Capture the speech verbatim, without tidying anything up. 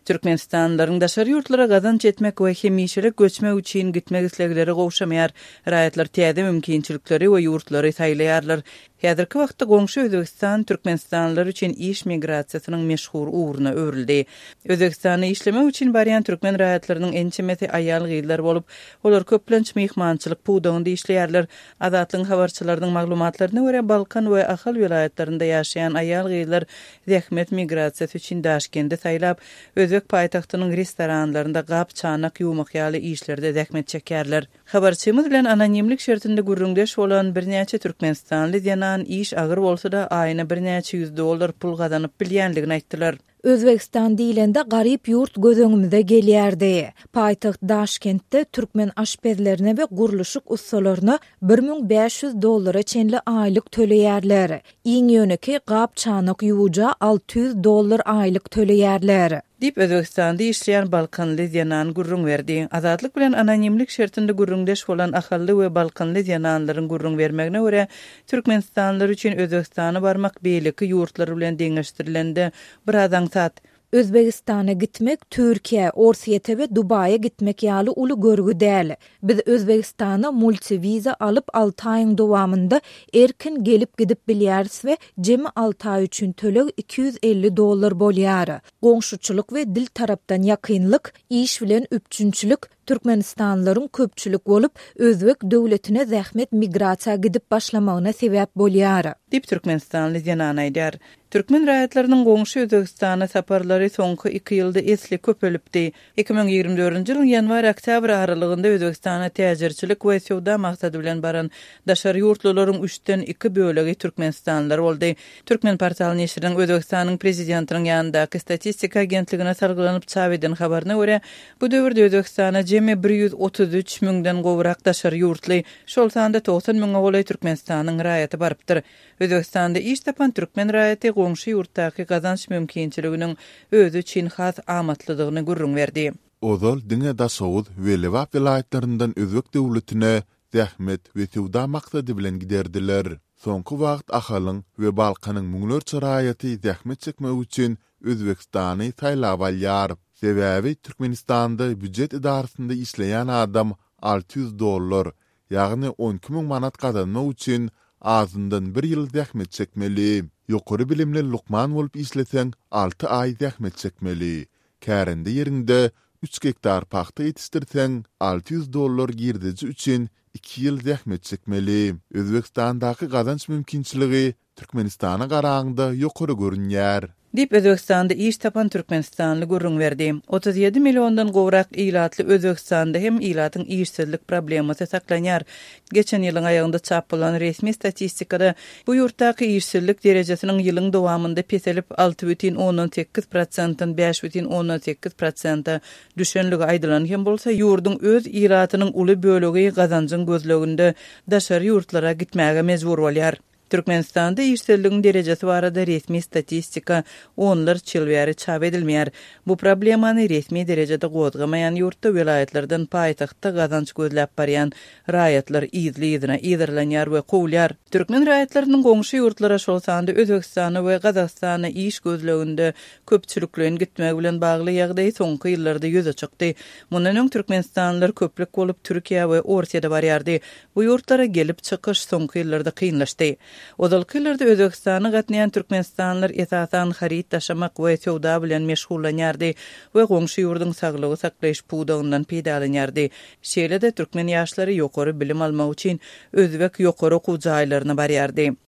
Türkmenistanlaryň daşary ýurtlara gazanç etmek we hemişelik göçmek üçin gitmek islegleri gowşamaýar. Raýatlar täze mümkinçilikleri we ýurtlary saýlaýarlar. Häzirki wagtda goňşy Özbegistan Türkmenistanlar üçin iş migrasiýasynyň meşhur uğruna öwrüldi. Özbegistana işlemek üçin barýan türkmen raýatlarynyň ençemeti aýal gyýlar bolup, olar köplenç mehmançylyk puwdagynda işleýärler. Azatlyň habarçylarynyň maglumatlaryna görä Balkan we Ahal vilayatlarynda ýaşaýan aýal gyýlar zähmet migrasiýasy üçin Daşkende saýlap, Özbek paýtagtynyň restoranlarynda gap çanak ýuwmak ýaly işlerde zähmet çekýärler. Habarçymyz bilen anonimlik şertinde gurrundeş bolan birnäçe türkmenistanly ýanan iş agyr bolsa da aýyna birnäçe ýüz dollar pul gazanyp bilýänligini aýtdylar. Özbekistan diýilende garyp ýurt gözüňimize gelýärdi. Paýtaht Daşkentde türkmen aşpezlerine we guruluşyk ustalaryna bir ming beş ýüz dollara çenli aýlyk töleýärler. Iň ýöneki gap çanak ýuwuja alty ýüz dollar aýlyk töleýärler. Dip Özbekistanda işleyen Balkanly ýanan gurrun berdi. Azatlyk bilen anonimlik şertinde gurrundeş bolan ahally we Balkanly ýananlaryň gurrun bermegine görä Türkmenistanlar üçin Özbegistana barmak beýleki ýurtlary bilen deňeşdirilende bir adam sat. Özbegistana gitmek Türkiýe, Orsiýete we Dubaýa gitmek ýaly uly görgü däl. Biz Özbegistana multiviza alyp alty aýyň dowamında erkin gelip gidip bilýäris we jemi alty aý üçin töleg iki ýüz elli dollar bolýar. Goňşuçylyk we dil tarapdan ýakynlyk, iş bilen üpçünçilik Türkmenistanlaryň köpçülik bolup Özbek döwletine zähmet migrasiýa gidip başlamagyna sebäp bolýar. Dip Türkmenistanly ýanan aýdar. Türkmen raýatlarynyň goňşy Özbegistana saparlary soňky iki ýylda esli köpelipdi. iki ming ýigirme dördünji ýylyň ýanwar-oktýabr aralygynda Özbegistana täjirçilik we sowda maksady bilen baran daşary ýurtlaryň üçden iki bölegi Türkmenistanlar boldy. Türkmen portaly neşriniň Özbegistanyň prezidentiniň ýanyndaky statistika agentligine sargylanyp çap eden habaryna görä, bu döwürde Özbegistana jemi bir ýüz otuz üç müňden gowrak daşary ýurtly, şol sanda doksan müňe goly Türkmenistanyň raýaty barpdyr. Özbegistanda iş tapan türkmen raýaty goňşy ýurtdaky gazanç mümkinçiliginiň özü üçin has amatlydygyny gurrun berdi. Ozal diňe da Sowud we Lewap vilayatlарyndan Özbek döwletine zähmet we sowda maksady bilen giderdiler. Soňky wagt ahalyň we Balkanyň müňlerçe raýaty zähmet çekmek üçin Özbegistany taýlap alýar. Sebäbi Türkmenistanda büdjet idarasynda işleýän adam alty ýüz dollar, ýagny on iki müň manat gazanmak üçin azyndan bir ýyl zähmet çekmeli. Ýokary bilimli Lukman bolup işleseň alty aý zähmet çekmeli. Kärinde ýerinde üç hektar paxta ýetişdirseň alty ýüz dollar girdiji üçin iki ýyl zähmet çekmeli. Özbegistandaky gazanç mümkinçiligi Türkmenistana garaňda ýokary görünýär. Dip Özbegistanda iş tapan Türkmenistanly gurrun berdi. otuz ýedi milliondan gowrak ilatly Özbegistanda hem ilatyň işsizlik problemasy saklanýar. Geçen ýylyň aýagynda çap bolan resmi statistikada bu ýurtdaky işsizlik derejesiniň ýylyň dowamında peselip alty бүтүн onuň sekiz prosentdan beş бүтүn onuň sekiz prosenta düşenligi aýdylan hem bolsa ýurdun öz ilatynyň uly bölegi gazanjyň gözleginde daşary ýurtlara gitmäge mejbur bolýar. Türkmenistanda işsizligiň derejesi barada resmi statistika onlar çylbäri çap edilmeýär. Bu problemany resmi derejede gozgamaýan ýurtda vilayatlardan paýtagtda gazanç gözläp barýan raýatlar izli-izine ýerlenýär we gowlýar. Türkmen raýatlarynyň goňşy ýurtlara şol sanda Özbegistana we Gazakstana iş gözleginde köpçüliklen gitmek bilen bagly ýagdaý soňky ýyllarda ýüze çykdy. Mundan öň Türkmenistanlylar köplik bolup Türkiýe we Orsiýede barýardy. Bu ýurtlara gelip çykyş soňky ýyllarda kynlaşdy. Odalkylarda Özbegistana gatnaýan Türkmenistanlylar esasan harit taşamak we sowda bilen meşgullanýardy we goňşy ýurduň saglygy saklaýyş puwdagyndan peýdalanýardy. Şeýle-de türkmen ýaşlary ýokary bilim almak üçin Özbek ýokary okuw jaýlaryna barýardy.